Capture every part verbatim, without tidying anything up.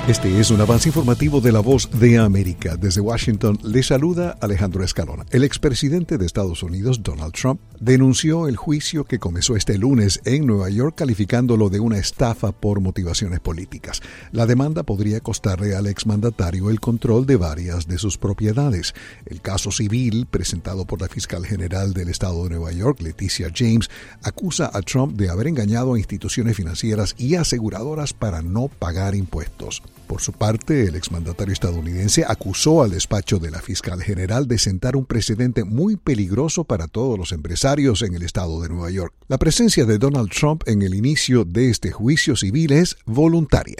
Este es un avance informativo de La Voz de América. Desde Washington le saluda Alejandro Escalona. El expresidente de Estados Unidos, Donald Trump, denunció el juicio que comenzó este lunes en Nueva York, calificándolo de una estafa por motivaciones políticas. La demanda podría costarle al exmandatario el control de varias de sus propiedades. El caso civil, presentado por la fiscal general del estado de Nueva York, Leticia James, acusa a Trump de haber engañado a instituciones financieras y aseguradoras para no pagar impuestos. Por su parte, el exmandatario estadounidense acusó al despacho de la fiscal general de sentar un precedente muy peligroso para todos los empresarios en el estado de Nueva York. La presencia de Donald Trump en el inicio de este juicio civil es voluntaria.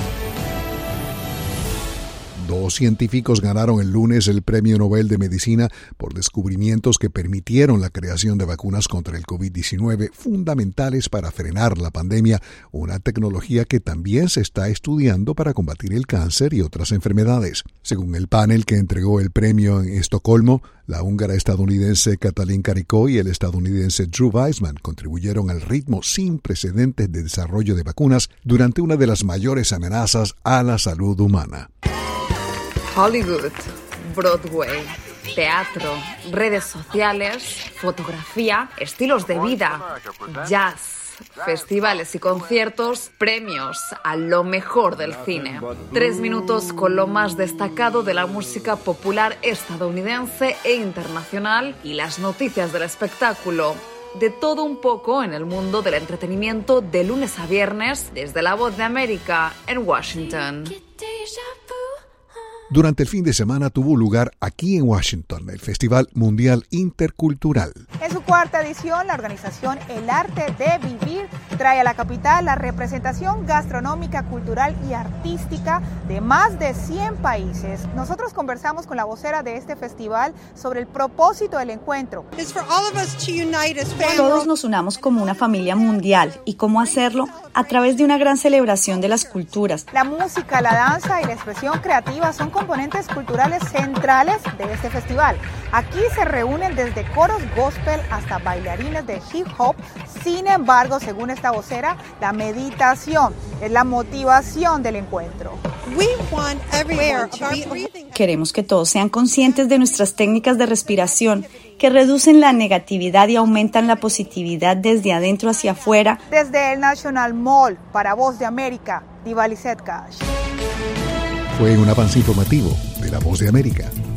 Dos científicos ganaron el lunes el Premio Nobel de Medicina por descubrimientos que permitieron la creación de vacunas contra el covid diecinueve fundamentales para frenar la pandemia, una tecnología que también se está estudiando para combatir el cáncer y otras enfermedades. Según el panel que entregó el premio en Estocolmo, la húngara estadounidense Katalin Karikó y el estadounidense Drew Weissman contribuyeron al ritmo sin precedentes de desarrollo de vacunas durante una de las mayores amenazas a la salud humana. Hollywood, Broadway, teatro, redes sociales, fotografía, estilos de vida, jazz, festivales y conciertos, premios a lo mejor del cine. Tres minutos con lo más destacado de la música popular estadounidense e internacional y las noticias del espectáculo. De todo un poco en el mundo del entretenimiento de lunes a viernes desde La Voz de América en Washington. Durante el fin de semana tuvo lugar aquí en Washington el Festival Mundial Intercultural. En su cuarta edición, la organización El Arte de Vivir trae a la capital la representación gastronómica, cultural y artística de más de cien países. Nosotros conversamos con la vocera de este festival sobre el propósito del encuentro. Todos nos unamos como una familia mundial y cómo hacerlo a través de una gran celebración de las culturas. La música, la danza y la expresión creativa son componentes culturales centrales de este festival. Aquí se reúnen desde coros gospel hasta bailarines de hip hop. Sin embargo, según esta vocera, la meditación es la motivación del encuentro. Queremos que todos sean conscientes de nuestras técnicas de respiración, que reducen la negatividad y aumentan la positividad desde adentro hacia afuera. Desde el National Mall, para Voz de América, Diva Lizette Cash. Fue un avance informativo de La Voz de América.